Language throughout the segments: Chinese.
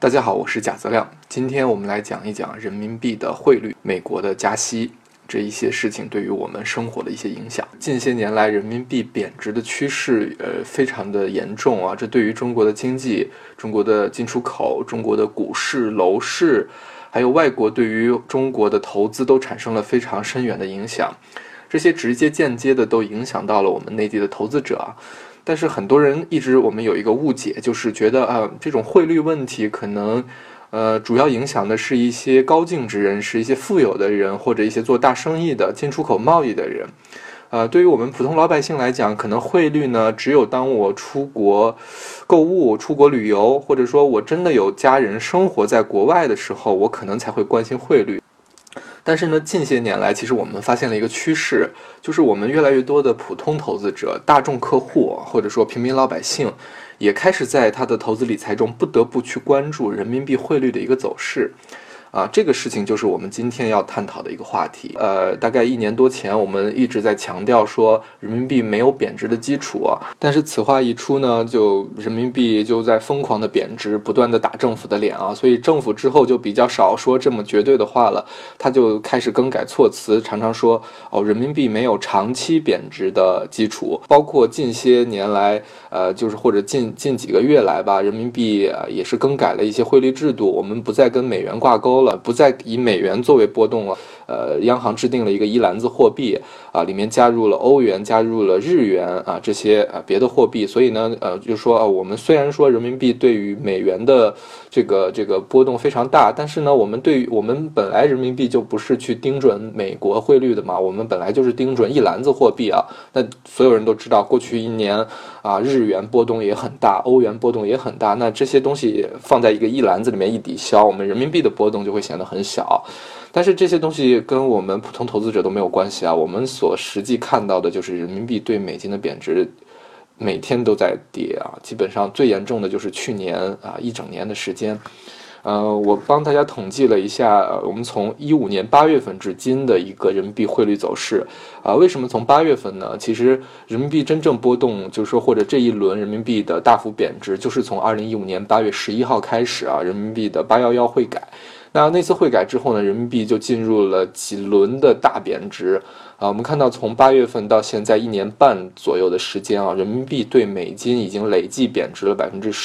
大家好，我是贾泽亮。今天我们来讲一讲人民币的汇率、美国的加息这一些事情对于我们生活的一些影响。近些年来，人民币贬值的趋势非常的严重啊，这对于中国的经济、中国的进出口、中国的股市、楼市，还有外国对于中国的投资都产生了非常深远的影响。这些直接间接的都影响到了我们内地的投资者。但是很多人我们有一个误解，就是觉得这种汇率问题可能主要影响的是一些高净值人士、一些富有的人，或者一些做大生意的、进出口贸易的人。对于我们普通老百姓来讲，可能汇率呢，只有当我出国购物、出国旅游，或者说我真的有家人生活在国外的时候，我可能才会关心汇率。但是呢，近些年来，其实我们发现了一个趋势，就是我们越来越多的普通投资者、大众客户，或者说平民老百姓，也开始在他的投资理财中不得不去关注人民币汇率的一个走势。这个事情就是我们今天要探讨的一个话题。大概1年多前，我们一直在强调说人民币没有贬值的基础但是此话一出呢，就人民币就在疯狂的贬值，不断的打政府的脸所以政府之后就比较少说这么绝对的话了，他就开始更改措辞，常常说人民币没有长期贬值的基础。包括近些年来就是或者近几个月来吧，人民币也是更改了一些汇率制度，我们不再跟美元挂钩了，不再以美元作为波动了。央行制定了一个一篮子货币里面加入了欧元、加入了日元这些别的货币。所以呢就说我们虽然说人民币对于美元的这个波动非常大，但是呢我们本来人民币就不是去盯准美国汇率的嘛，我们本来就是盯准一篮子货币那所有人都知道，过去1年日元波动也很大，欧元波动也很大，那这些东西放在一篮子里面一抵消，我们人民币的波动就会显得很小。但是这些东西跟我们普通投资者都没有关系我们所实际看到的就是人民币对美金的贬值每天都在跌基本上最严重的就是去年一整年的时间。我帮大家统计了一下我们从15年8月份至今的一个人民币汇率走势为什么从8月份呢？其实人民币真正波动，就是说或者这一轮人民币的大幅贬值，就是从2015年8月11号开始人民币的811汇改。那次汇改之后呢，人民币就进入了几轮的大贬值我们看到从8月份到现在1年半左右的时间人民币对美金已经累计贬值了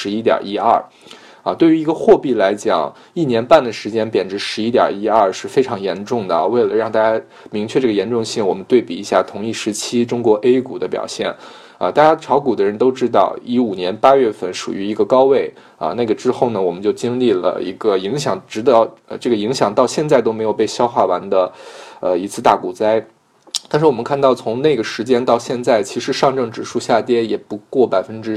11.12%对于一个货币来讲，1年半的时间贬值11.12%是非常严重的为了让大家明确这个严重性，我们对比一下同一时期中国 A 股的表现大家炒股的人都知道15年8月份属于一个高位那个之后呢，我们就经历了一个影响直到这个影响到现在都没有被消化完的一次大股灾。但是我们看到从那个时间到现在，其实上证指数下跌也不过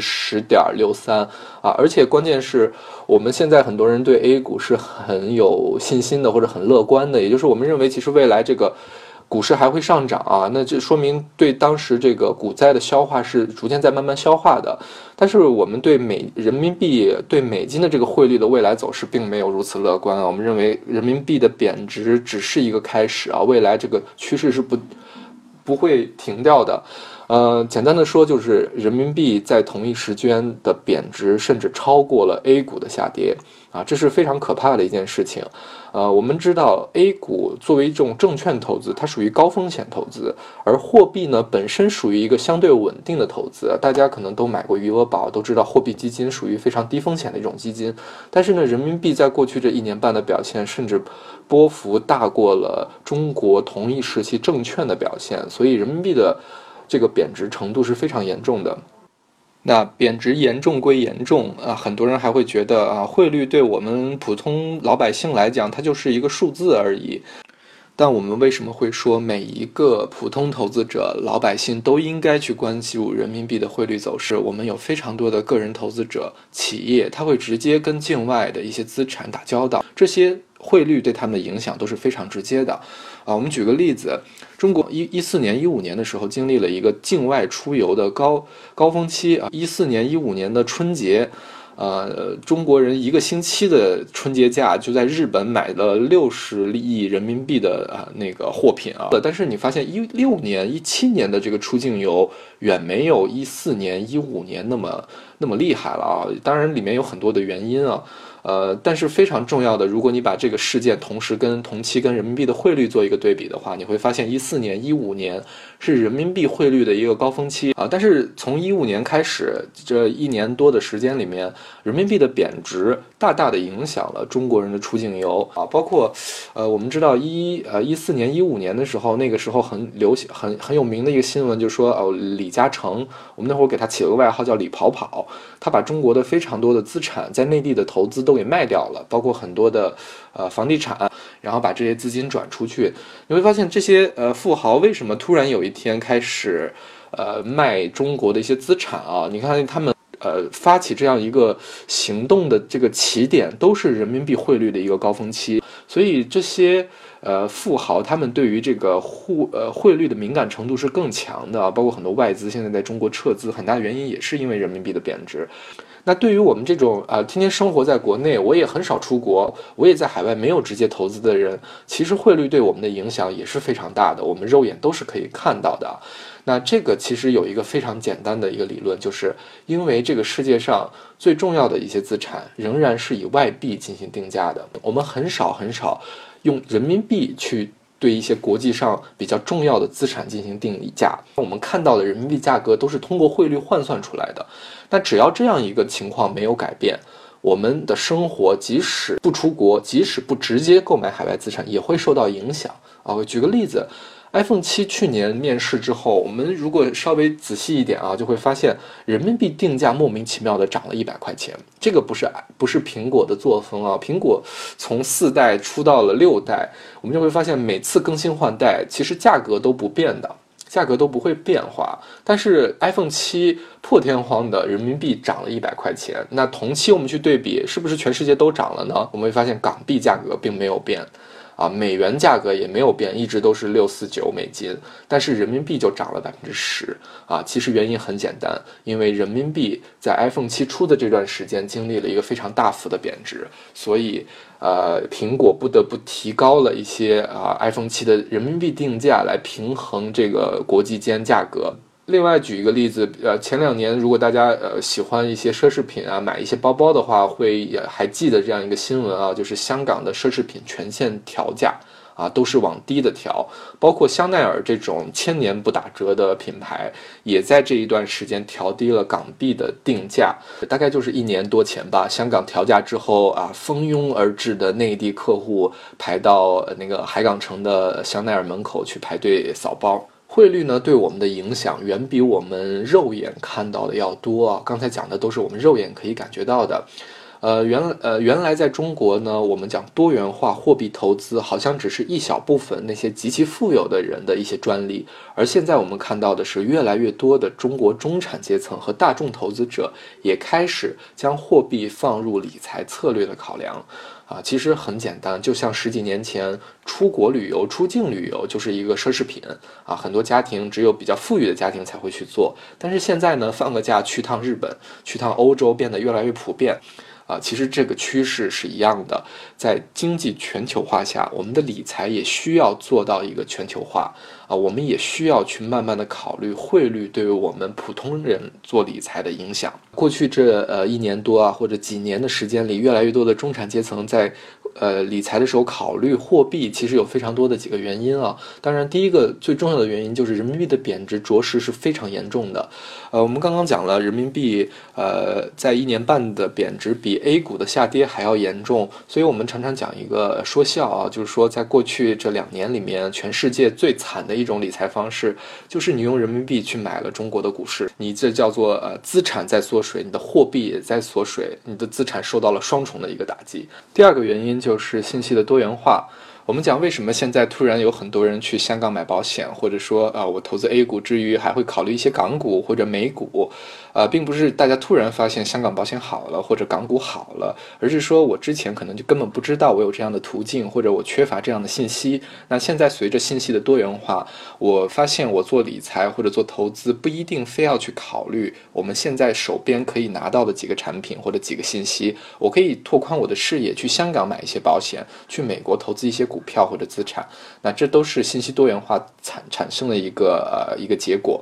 10.63%而且关键是我们现在很多人对 A 股是很有信心的或者很乐观的，也就是我们认为其实未来这个股市还会上涨那这说明对当时这个股灾的消化是逐渐在慢慢消化的。但是我们对人民币对美金的这个汇率的未来走势并没有如此乐观我们认为人民币的贬值只是一个开始未来这个趋势是不会停掉的。简单的说就是人民币在同一时间的贬值甚至超过了 A 股的下跌这是非常可怕的一件事情。我们知道 A 股作为一种证券投资，它属于高风险投资，而货币呢本身属于一个相对稳定的投资大家可能都买过余额宝，都知道货币基金属于非常低风险的一种基金。但是呢，人民币在过去这1年半的表现，甚至波幅大过了中国同一时期证券的表现，所以人民币的这个贬值程度是非常严重的。那贬值严重归严重很多人还会觉得汇率对我们普通老百姓来讲它就是一个数字而已。但我们为什么会说每一个普通投资者老百姓都应该去关注人民币的汇率走势？我们有非常多的个人投资者企业，他会直接跟境外的一些资产打交道，这些汇率对他们的影响都是非常直接的我们举个例子，中国14年15年的时候经历了一个境外出游的高峰期14年15年的春节中国人1个星期的春节假就在日本买了60亿人民币的那个货品但是你发现16年17年的这个出境游远没有14年、15年那么厉害了啊。当然里面有很多的原因啊。但是非常重要的，如果你把这个事件同时跟同期跟人民币的汇率做一个对比的话，你会发现14年、15年是人民币汇率的一个高峰期啊。但是从15年开始，这1年多的时间里面，人民币的贬值大大的影响了中国人的出境游啊。包括我们知道14年、15年的时候，那个时候很流行、很有名的一个新闻，就说李嘉诚，我们那会儿给他起了个外号叫李跑跑，他把中国的非常多的资产在内地的投资都给卖掉了，包括很多的房地产，然后把这些资金转出去。你会发现这些富豪为什么突然有一天开始卖中国的一些资产啊？你看他们发起这样一个行动的这个起点都是人民币汇率的一个高峰期，所以这些富豪他们对于这个汇率的敏感程度是更强的，包括很多外资现在在中国撤资，很大的原因也是因为人民币的贬值。那对于我们这种天天生活在国内，我也很少出国，我也在海外没有直接投资的人，其实汇率对我们的影响也是非常大的，我们肉眼都是可以看到的。那这个其实有一个非常简单的一个理论，就是因为这个世界上最重要的一些资产仍然是以外币进行定价的，我们很少用人民币去对一些国际上比较重要的资产进行定价，我们看到的人民币价格都是通过汇率换算出来的。那只要这样一个情况没有改变，我们的生活即使不出国，即使不直接购买海外资产，也会受到影响啊。我举个例子，iPhone 7去年面世之后，我们如果稍微仔细一点啊，就会发现人民币定价莫名其妙的涨了100块钱。这个不是苹果的作风啊，苹果从4代出到了6代，我们就会发现每次更新换代，其实价格都不变的。价格都不会变化，但是 iPhone 7破天荒的人民币涨了100块钱，那同期我们去对比，是不是全世界都涨了呢？我们会发现港币价格并没有变啊，美元价格也没有变，一直都是649美金，但是人民币就涨了10%啊。其实原因很简单，因为人民币在 iPhone 7出的这段时间经历了一个非常大幅的贬值，所以苹果不得不提高了一些iPhone 7的人民币定价来平衡这个国际间价格。另外举一个例子，前2年如果大家喜欢一些奢侈品啊，买一些包包的话，也还记得这样一个新闻啊，就是香港的奢侈品全线调价啊，都是往低的调，包括香奈儿这种1000年不打折的品牌，也在这一段时间调低了港币的定价，大概就是1年多前吧。香港调价之后啊，蜂拥而至的内地客户排到那个海港城的香奈儿门口去排队扫包。汇率呢对我们的影响远比我们肉眼看到的要多啊，刚才讲的都是我们肉眼可以感觉到的。原来在中国呢，我们讲多元化货币投资好像只是一小部分那些极其富有的人的一些专利，而现在我们看到的是越来越多的中国中产阶层和大众投资者也开始将货币放入理财策略的考量。其实很简单，就像10几年前出国旅游、出境旅游就是一个奢侈品啊，很多家庭只有比较富裕的家庭才会去做。但是现在呢，放个假去趟日本、去趟欧洲变得越来越普遍。其实这个趋势是一样的，在经济全球化下，我们的理财也需要做到一个全球化我们也需要去慢慢的考虑汇率对于我们普通人做理财的影响。过去这1年多或者几年的时间里，越来越多的中产阶层在理财的时候考虑货币，其实有非常多的几个原因啊。当然，第一个最重要的原因就是人民币的贬值着实是非常严重的。我们刚刚讲了，人民币在1年半的贬值比 A 股的下跌还要严重，所以我们常常讲一个说笑啊，就是说在过去这2年里面，全世界最惨的一种理财方式，就是你用人民币去买了中国的股市，你这叫做资产在缩水，你的货币也在缩水，你的资产受到了双重的一个打击。第二个原因就是信息的多元化。我们讲为什么现在突然有很多人去香港买保险，或者说我投资 A 股之余还会考虑一些港股或者美股，并不是大家突然发现香港保险好了或者港股好了，而是说我之前可能就根本不知道我有这样的途径，或者我缺乏这样的信息。那现在随着信息的多元化，我发现我做理财或者做投资不一定非要去考虑我们现在手边可以拿到的几个产品或者几个信息，我可以拓宽我的视野，去香港买一些保险，去美国投资一些股票或者资产。那这都是信息多元化产生的一个结果。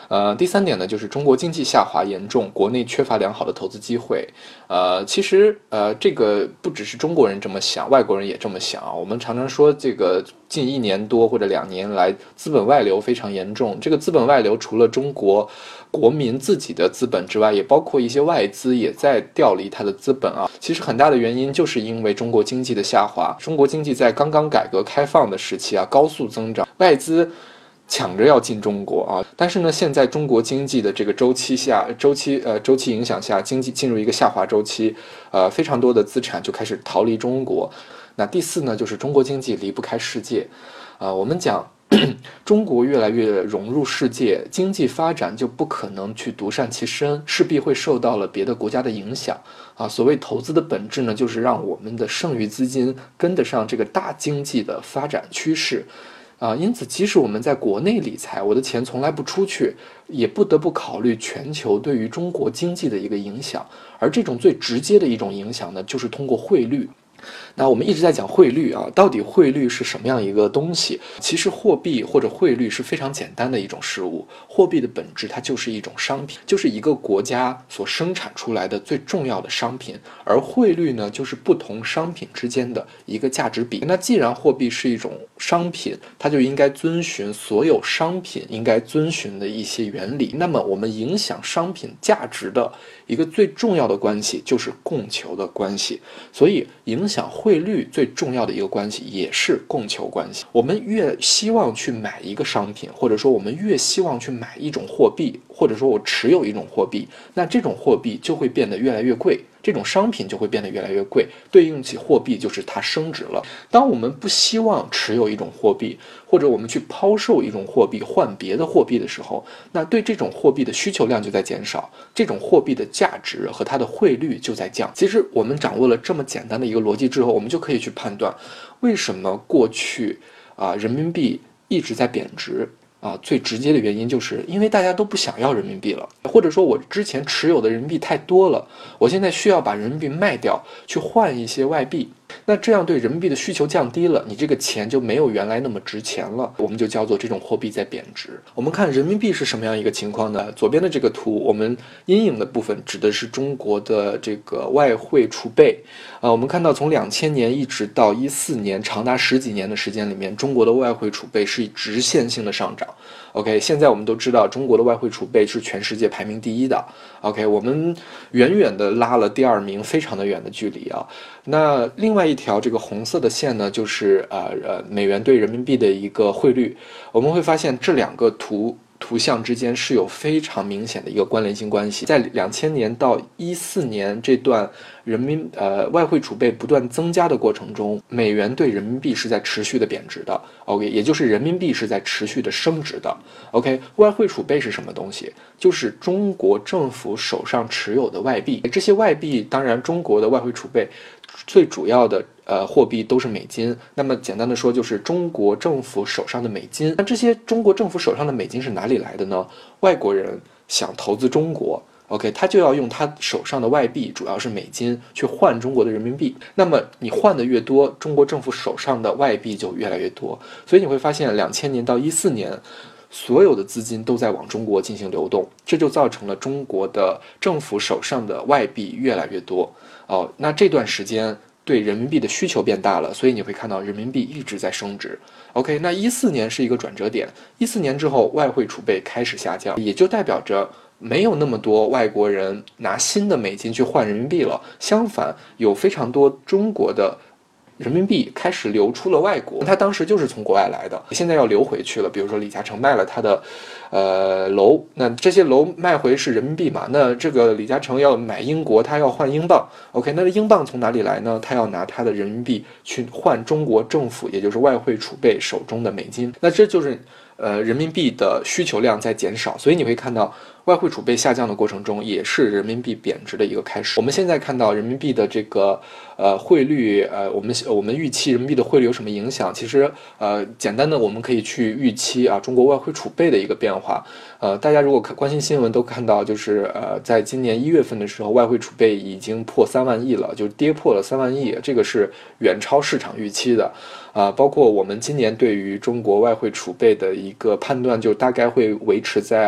第三点呢，就是中国经济下滑严重，国内缺乏良好的投资机会。其实这个不只是中国人这么想，外国人也这么想。我们常常说，这个近1年多或者2年来，资本外流非常严重。这个资本外流除了中国国民自己的资本之外，也包括一些外资也在调离它的资本啊。其实很大的原因就是因为中国经济的下滑。中国经济在刚刚改革开放的时期啊，高速增长，外资抢着要进中国啊，但是呢，现在中国经济的这个周期影响下，经济进入一个下滑周期，非常多的资产就开始逃离中国。那第四呢，就是中国经济离不开世界，我们讲中国越来越融入世界，经济发展就不可能去独善其身，势必会受到了别的国家的影响啊。所谓投资的本质呢，就是让我们的剩余资金跟得上这个大经济的发展趋势。因此即使我们在国内理财，我的钱从来不出去，也不得不考虑全球对于中国经济的一个影响，而这种最直接的一种影响呢，就是通过汇率。那我们一直在讲汇率啊，到底汇率是什么样一个东西？其实货币或者汇率是非常简单的一种事物。货币的本质它就是一种商品，就是一个国家所生产出来的最重要的商品，而汇率呢，就是不同商品之间的一个价值比。那既然货币是一种商品，它就应该遵循所有商品应该遵循的一些原理。那么我们影响商品价值的一个最重要的关系就是供求的关系，所以影响汇率最重要的一个关系也是供求关系。我们越希望去买一个商品，或者说我们越希望去买一种货币，或者说我持有一种货币，那这种货币就会变得越来越贵，这种商品就会变得越来越贵，对应起货币就是它升值了。当我们不希望持有一种货币，或者我们去抛售一种货币换别的货币的时候，那对这种货币的需求量就在减少，这种货币的价值和它的汇率就在降。其实我们掌握了这么简单的一个逻辑之后，我们就可以去判断为什么过去人民币一直在贬值。最直接的原因就是因为大家都不想要人民币了，或者说我之前持有的人民币太多了，我现在需要把人民币卖掉去换一些外币，那这样对人民币的需求降低了，你这个钱就没有原来那么值钱了，我们就叫做这种货币在贬值。我们看人民币是什么样一个情况呢？左边的这个图，我们阴影的部分指的是中国的这个外汇储备。我们看到从2000年一直到14年，长达10几年的时间里面，中国的外汇储备是以直线性的上涨。OK， 现在我们都知道中国的外汇储备是全世界排名第1的。OK， 我们远远的拉了第2名，非常的远的距离啊。那另外一条这个红色的线呢，就是美元对人民币的一个汇率。我们会发现这2个图像之间是有非常明显的一个关联性关系。在2000年到14年这段外汇储备不断增加的过程中，美元对人民币是在持续的贬值的。OK， 也就是人民币是在持续的升值的。OK， 外汇储备是什么东西？就是中国政府手上持有的外币。这些外币，当然中国的外汇储备最主要的货币都是美金。那么简单的说，就是中国政府手上的美金。那这些中国政府手上的美金是哪里来的呢？外国人想投资中国，OK， 他就要用他手上的外币，主要是美金，去换中国的人民币。那么你换的越多，中国政府手上的外币就越来越多。所以你会发现2000年到14年，所有的资金都在往中国进行流动，这就造成了中国的政府手上的外币越来越多。那这段时间对人民币的需求变大了，所以你会看到人民币一直在升值。OK， 那14年是一个转折点，14年之后外汇储备开始下降，也就代表着没有那么多外国人拿新的美金去换人民币了，相反有非常多中国的人民币开始流出了外国，他当时就是从国外来的，现在要流回去了。比如说李嘉诚卖了他的楼，那这些楼卖回是人民币嘛？那这个李嘉诚要买英国，他要换英镑。OK， 那英镑从哪里来呢？他要拿他的人民币去换中国政府，也就是外汇储备手中的美金。那这就是人民币的需求量在减少，所以你会看到外汇储备下降的过程中，也是人民币贬值的一个开始。我们现在看到人民币的这个汇率，我们预期人民币的汇率有什么影响？其实简单的我们可以去预期中国外汇储备的一个变化。大家如果关心新闻都看到，就是在今年1月份的时候，外汇储备已经破3万亿了，就跌破了3万亿，这个是远超市场预期的。包括我们今年对于中国外汇储备的一个判断，就大概会维持在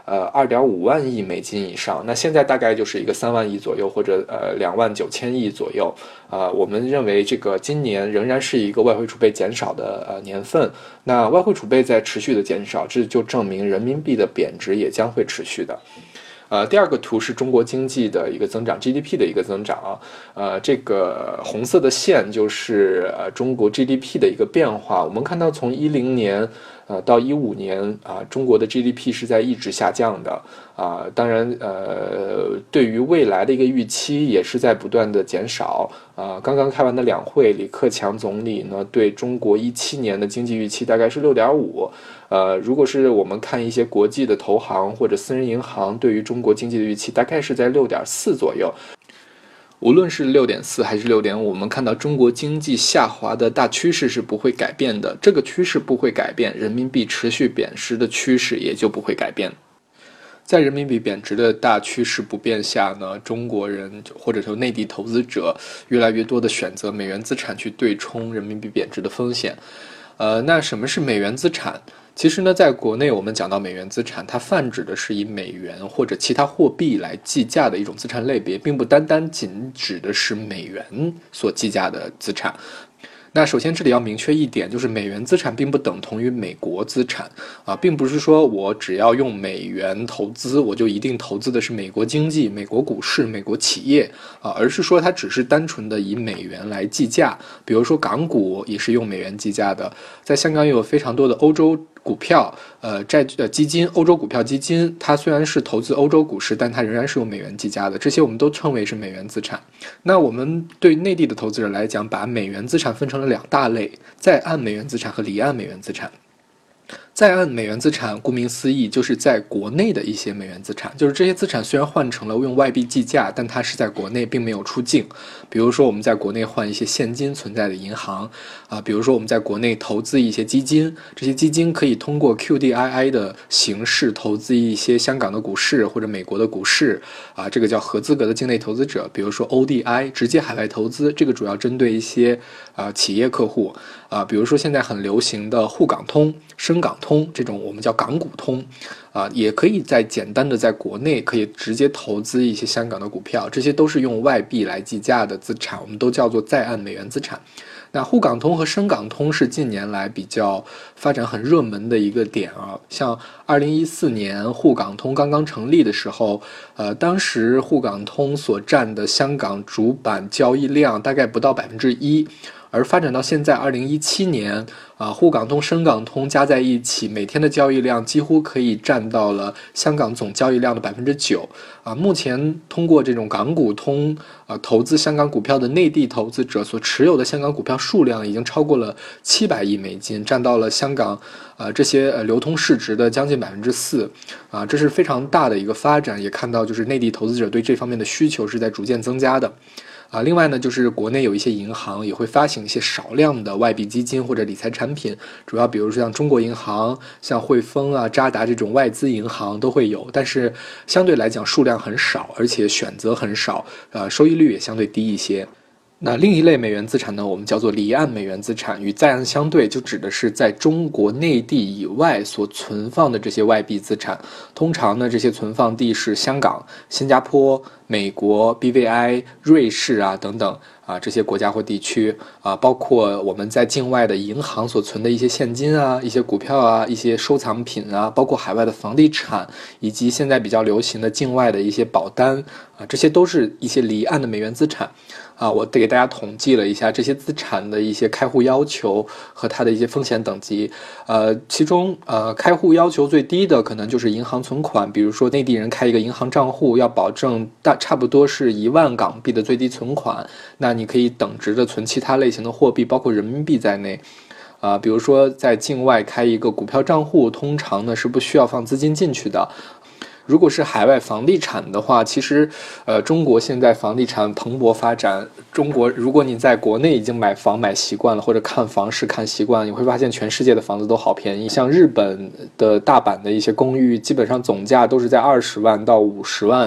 2.5万亿美金以上，那现在大概就是一个3万亿左右，或者2.9万亿左右。我们认为这个今年仍然是一个外汇储备减少的年份。那外汇储备在持续的减少，这就证明人民币的贬值也将会持续的。第二个图是中国经济的一个增长 GDP 的一个增长这个红色的线就是中国 GDP 的一个变化。我们看到从2010年到2015年中国的 GDP 是在一直下降的当然对于未来的一个预期也是在不断的减少刚刚开完的两会，李克强总理呢对中国17年的经济预期大概是6.5如果是我们看一些国际的投行或者私人银行对于中国经济的预期大概是在6.4左右。无论是6.4还是6.5，我们看到中国经济下滑的大趋势是不会改变的，这个趋势不会改变，人民币持续贬值的趋势也就不会改变。在人民币贬值的大趋势不变下呢，中国人或者说内地投资者越来越多的选择美元资产去对冲人民币贬值的风险。那什么是美元资产？其实呢，在国内我们讲到美元资产，它泛指的是以美元或者其他货币来计价的一种资产类别，并不单单仅指的是美元所计价的资产。那首先这里要明确一点，就是美元资产并不等同于美国资产并不是说我只要用美元投资，我就一定投资的是美国经济、美国股市、美国企业而是说它只是单纯的以美元来计价。比如说港股也是用美元计价的，在香港也有非常多的欧洲股票基金，欧洲股票基金，它虽然是投资欧洲股市，但它仍然是用美元计价的，这些我们都称为是美元资产。那我们对内地的投资者来讲，把美元资产分成了2大类，在岸美元资产和离岸美元资产。在岸美元资产顾名思义就是在国内的一些美元资产，就是这些资产虽然换成了用外币计价，但它是在国内并没有出境。比如说我们在国内换一些现金存在的银行比如说我们在国内投资一些基金，这些基金可以通过 QDII 的形式投资一些香港的股市或者美国的股市这个叫合资格的境内投资者。比如说 ODI 直接海外投资，这个主要针对一些企业客户比如说现在很流行的沪港通、深港通，这种我们叫港股通也可以简单的在国内可以直接投资一些香港的股票，这些都是用外币来计价的资产，我们都叫做在岸美元资产。那沪港通和深港通是近年来比较发展很热门的一个点像2014年沪港通刚刚成立的时候当时沪港通所占的香港主板交易量大概不到1%，而发展到现在2017年沪港通、深港通加在一起，每天的交易量几乎可以占到了香港总交易量的9%目前通过这种港股通投资香港股票的内地投资者所持有的香港股票数量已经超过了700亿美金，占到了香港这些流通市值的将近4%这是非常大的一个发展，也看到就是内地投资者对这方面的需求是在逐渐增加的。另外呢，就是国内有一些银行也会发行一些少量的外币基金或者理财产品，主要比如说像中国银行、像汇丰渣打这种外资银行都会有，但是相对来讲数量很少，而且选择很少，收益率也相对低一些。那另一类美元资产呢，我们叫做离岸美元资产，与在岸相对，就指的是在中国内地以外所存放的这些外币资产。通常呢，这些存放地是香港、新加坡、美国、BVI、瑞士等等这些国家或地区包括我们在境外的银行所存的一些现金一些股票一些收藏品包括海外的房地产，以及现在比较流行的境外的一些保单这些都是一些离岸的美元资产我给大家统计了一下这些资产的一些开户要求和它的一些风险等级其中开户要求最低的可能就是银行存款，比如说内地人开一个银行账户要保证差不多是1万港币的最低存款，那你可以等值的存其他类型的货币，包括人民币在内比如说在境外开一个股票账户，通常呢是不需要放资金进去的。如果是海外房地产的话，其实中国现在房地产蓬勃发展，中国如果你在国内已经买房买习惯了，或者看房市看习惯了，你会发现全世界的房子都好便宜，像日本的大阪的一些公寓基本上总价都是在20万到50万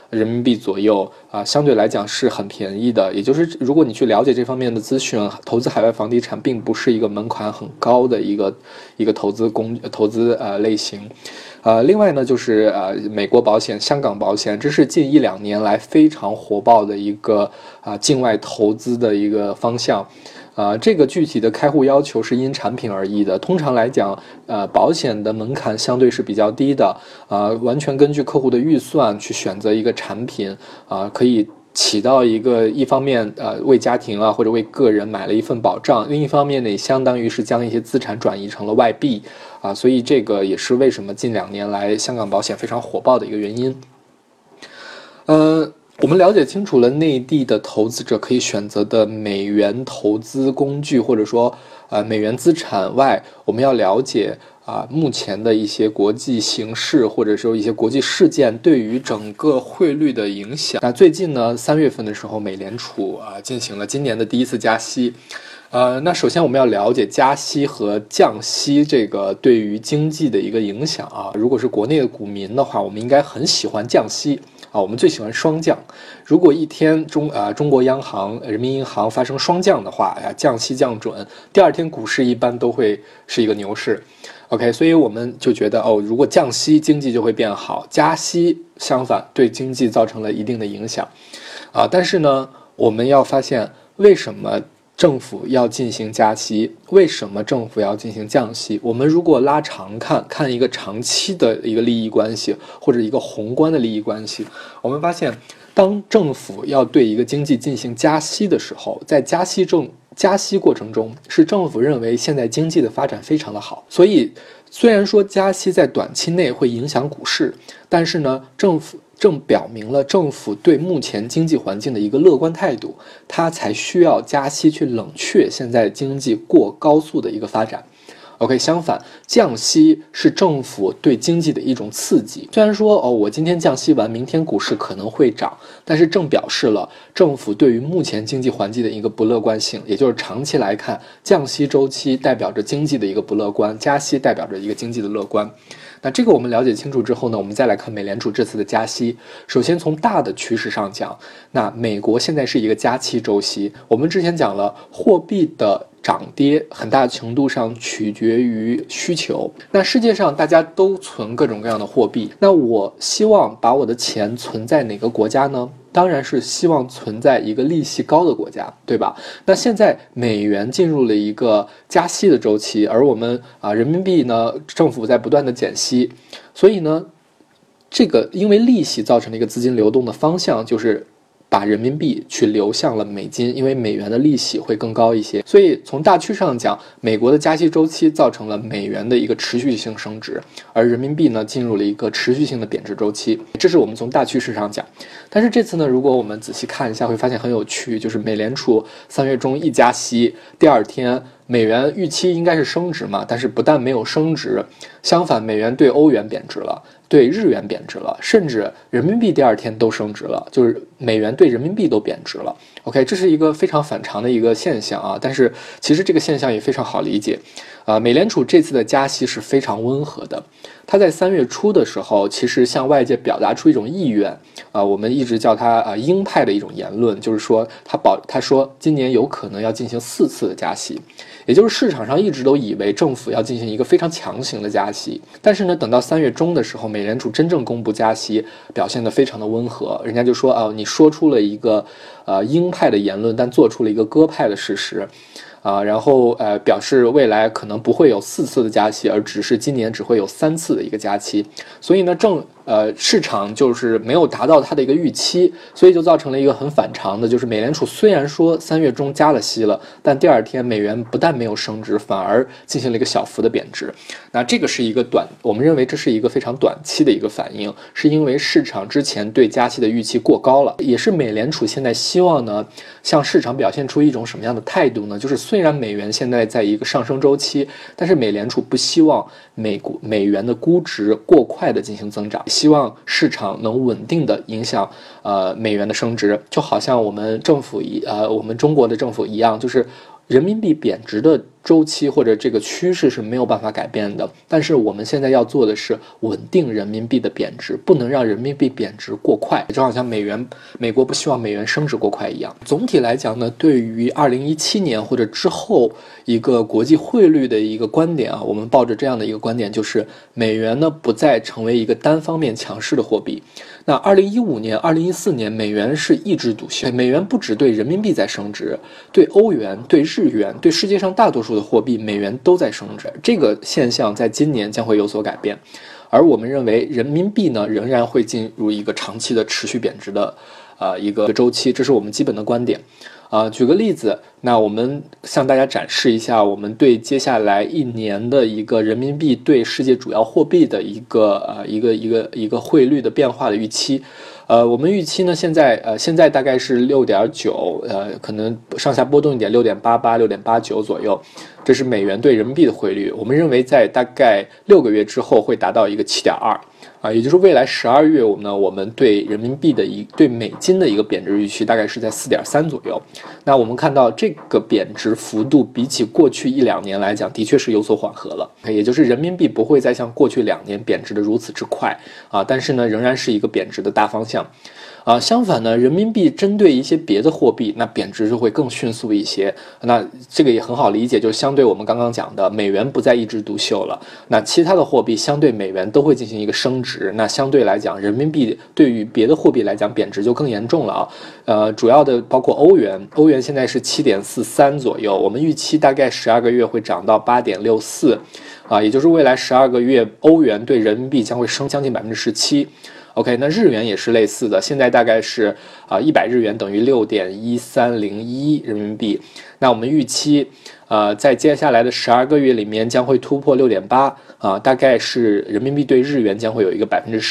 人民币左右相对来讲是很便宜的。也就是如果你去了解这方面的资讯，投资海外房地产并不是一个门槛很高的一个投资类型。另外呢，就是美国保险、香港保险，这是近1-2年来非常火爆的一个境外投资的一个方向。这个具体的开户要求是因产品而异的。通常来讲，保险的门槛相对是比较低的，完全根据客户的预算去选择一个产品，可以起到一方面为家庭或者为个人买了一份保障，另一方面呢，也相当于是将一些资产转移成了外币所以这个也是为什么近2年来香港保险非常火爆的一个原因。我们了解清楚了内地的投资者可以选择的美元投资工具，或者说美元资产外，我们要了解目前的一些国际形势，或者说一些国际事件对于整个汇率的影响。那最近呢，3月份的时候，美联储进行了今年的第一次加息。那首先我们要了解加息和降息这个对于经济的一个影响如果是国内的股民的话，我们应该很喜欢降息我们最喜欢双降。如果一天中国央行、人民银行发生双降的话降息降准，第二天股市一般都会是一个牛市。OK， 所以我们就觉得如果降息经济就会变好，加息相反对经济造成了一定的影响但是呢，我们要发现为什么政府要进行加息，为什么政府要进行降息？我们如果拉长看一个长期的一个利益关系，或者一个宏观的利益关系，我们发现当政府要对一个经济进行加息的时候，在加息过程中，是政府认为现在经济的发展非常的好，所以虽然说加息在短期内会影响股市，但是呢，政府正表明了政府对目前经济环境的一个乐观态度，它才需要加息去冷却现在经济过高速的一个发展。OK， 相反，降息是政府对经济的一种刺激。虽然说我今天降息完，明天股市可能会涨，但是正表示了政府对于目前经济环境的一个不乐观性，也就是长期来看，降息周期代表着经济的一个不乐观，加息代表着一个经济的乐观。那这个我们了解清楚之后呢，我们再来看美联储这次的加息。首先从大的趋势上讲，那美国现在是一个加息周期。我们之前讲了，货币的涨跌很大程度上取决于需求。那世界上大家都存各种各样的货币，那我希望把我的钱存在哪个国家呢？当然是希望存在一个利息高的国家，对吧？那现在美元进入了一个加息的周期，而我们人民币呢，政府在不断的减息，所以呢，这个因为利息造成了一个资金流动的方向，就是把人民币去流向了美金，因为美元的利息会更高一些。所以从大趋势上讲，美国的加息周期造成了美元的一个持续性升值，而人民币呢进入了一个持续性的贬值周期。这是我们从大趋势上讲。但是这次呢，如果我们仔细看一下，会发现很有趣，就是美联储3月中一加息，第二天美元预期应该是升值嘛，但是不但没有升值，相反美元对欧元贬值了，对日元贬值了，甚至人民币第二天都升值了，就是美元对人民币都贬值了。OK， 这是一个非常反常的一个现象但是其实这个现象也非常好理解。美联储这次的加息是非常温和的，它在3月初的时候其实向外界表达出一种意愿我们一直叫它鹰派的一种言论，就是说他说今年有可能要进行4次的加息，也就是市场上一直都以为政府要进行一个非常强行的加息，但是呢，等到3月中的时候，美联储真正公布加息，表现得非常的温和，人家就说你说出了一个鹰派的言论，但做出了一个鸽派的事实。然后表示未来可能不会有4次的加息，而只是今年只会有3次的一个加息，所以呢市场就是没有达到它的一个预期，所以就造成了一个很反常的，就是美联储虽然说3月中加了息了，但第二天美元不但没有升值，反而进行了一个小幅的贬值。那这个是一个我们认为这是一个非常短期的一个反应，是因为市场之前对加息的预期过高了，也是美联储现在希望呢向市场表现出一种什么样的态度呢？就是虽然美元现在在一个上升周期，但是美联储不希望美元的估值过快的进行增长，希望市场能稳定的影响美元的升值，就好像我们中国的政府一样，就是人民币贬值的周期或者这个趋势是没有办法改变的。但是我们现在要做的是稳定人民币的贬值，不能让人民币贬值过快，就好像美国不希望美元升值过快一样。总体来讲呢，对于2017年或者之后一个国际汇率的一个观点啊，我们抱着这样的一个观点，就是美元呢不再成为一个单方面强势的货币。那2015年、2014年，美元是一枝独秀，美元不只对人民币在升值，对欧元、对日元、对世界上大多数的货币，美元都在升值。这个现象在今年将会有所改变，而我们认为人民币呢仍然会进入一个长期的持续贬值的一个周期，这是我们基本的观点。举个例子，那我们向大家展示一下我们对接下来1年的一个人民币对世界主要货币的一个汇率的变化的预期。我们预期呢，现在大概是6.9，可能上下波动一点，6.88、6.89左右，这是美元对人民币的汇率。我们认为在大概6个月之后会达到一个7.2。也就是未来12月我们对人民币的对美金的一个贬值预期大概是在4.3左右。那我们看到这个贬值幅度比起过去1-2年来讲，的确是有所缓和了，也就是人民币不会再像过去2年贬值的如此之快但是呢，仍然是一个贬值的大方向。相反呢，人民币针对一些别的货币，那贬值就会更迅速一些。那这个也很好理解，就是相对我们刚刚讲的，美元不再一枝独秀了，那其他的货币相对美元都会进行一个升值。那相对来讲，人民币对于别的货币来讲贬值就更严重了主要的包括欧元现在是7.43左右，我们预期大概12个月会涨到8.64也就是未来12个月欧元对人民币将会升将近17%。OK， 那日元也是类似的，现在大概是100日元等于6.1301人民币。那我们预期在接下来的12个月里面将会突破6.8大概是人民币对日元将会有一个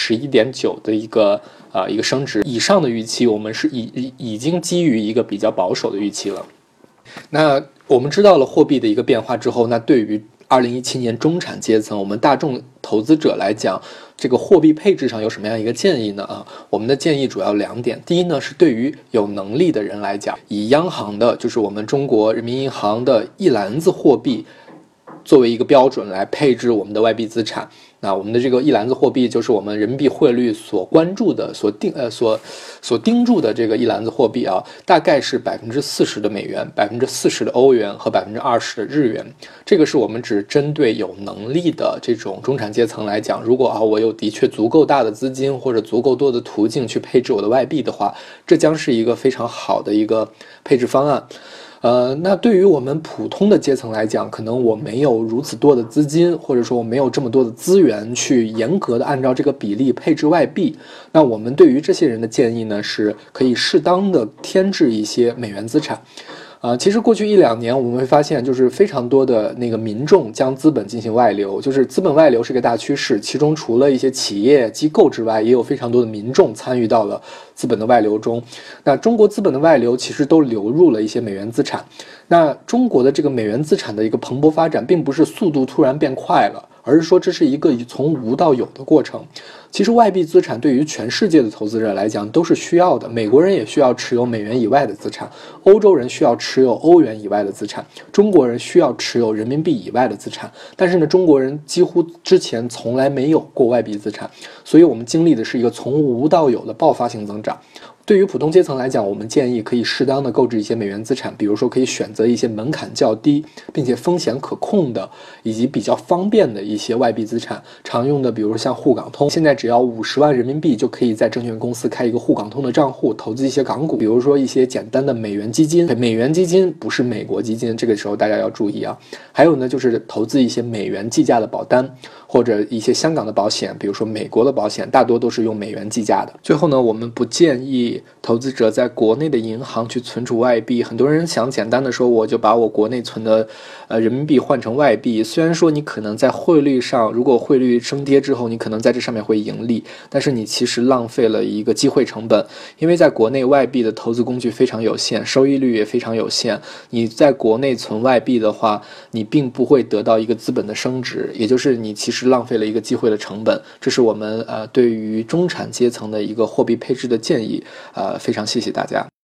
11.9%的一个升值。以上的预期我们是已经基于一个比较保守的预期了。那我们知道了货币的一个变化之后，那对于2017年中产阶层，我们大众投资者来讲，这个货币配置上有什么样一个建议呢？我们的建议主要2点。第一呢，是对于有能力的人来讲，以央行的，就是我们中国人民银行的一篮子货币作为一个标准来配置我们的外币资产。那我们的这个一篮子货币就是我们人民币汇率所关注的、所盯住的这个一篮子货币大概是40%的美元、40%的欧元和20%的日元。这个是我们只针对有能力的这种中产阶层来讲，如果我有的确足够大的资金或者足够多的途径去配置我的外币的话，这将是一个非常好的一个配置方案。那对于我们普通的阶层来讲，可能我没有如此多的资金，或者说我没有这么多的资源去严格的按照这个比例配置外币。那我们对于这些人的建议呢，是可以适当的添置一些美元资产。其实过去1-2年我们会发现，就是非常多的那个民众将资本进行外流，就是资本外流是个大趋势，其中除了一些企业机构之外，也有非常多的民众参与到了资本的外流中。那中国资本的外流其实都流入了一些美元资产。那中国的这个美元资产的一个蓬勃发展，并不是速度突然变快了，而是说这是一个从无到有的过程。其实外币资产对于全世界的投资者来讲都是需要的，美国人也需要持有美元以外的资产，欧洲人需要持有欧元以外的资产，中国人需要持有人民币以外的资产。但是呢，中国人几乎之前从来没有过外币资产，所以我们经历的是一个从无到有的爆发性增长。对于普通阶层来讲，我们建议可以适当的购置一些美元资产，比如说可以选择一些门槛较低并且风险可控的以及比较方便的一些外币资产。常用的比如像沪港通，现在只要50万人民币就可以在证券公司开一个沪港通的账户，投资一些港股，比如说一些简单的美元基金。美元基金不是美国基金，这个时候大家要注意还有呢，就是投资一些美元计价的保单，或者一些香港的保险，比如说美国的保险，大多都是用美元计价的。最后呢，我们不建议投资者在国内的银行去存储外币。很多人想简单的说，我就把我国内存的人民币换成外币，虽然说你可能在汇率上，如果汇率升跌之后，你可能在这上面会盈利，但是你其实浪费了一个机会成本。因为在国内外币的投资工具非常有限，收益率也非常有限，你在国内存外币的话，你并不会得到一个资本的升值，也就是你其实浪费了一个机会的成本。这是我们对于中产阶层的一个货币配置的建议。非常谢谢大家。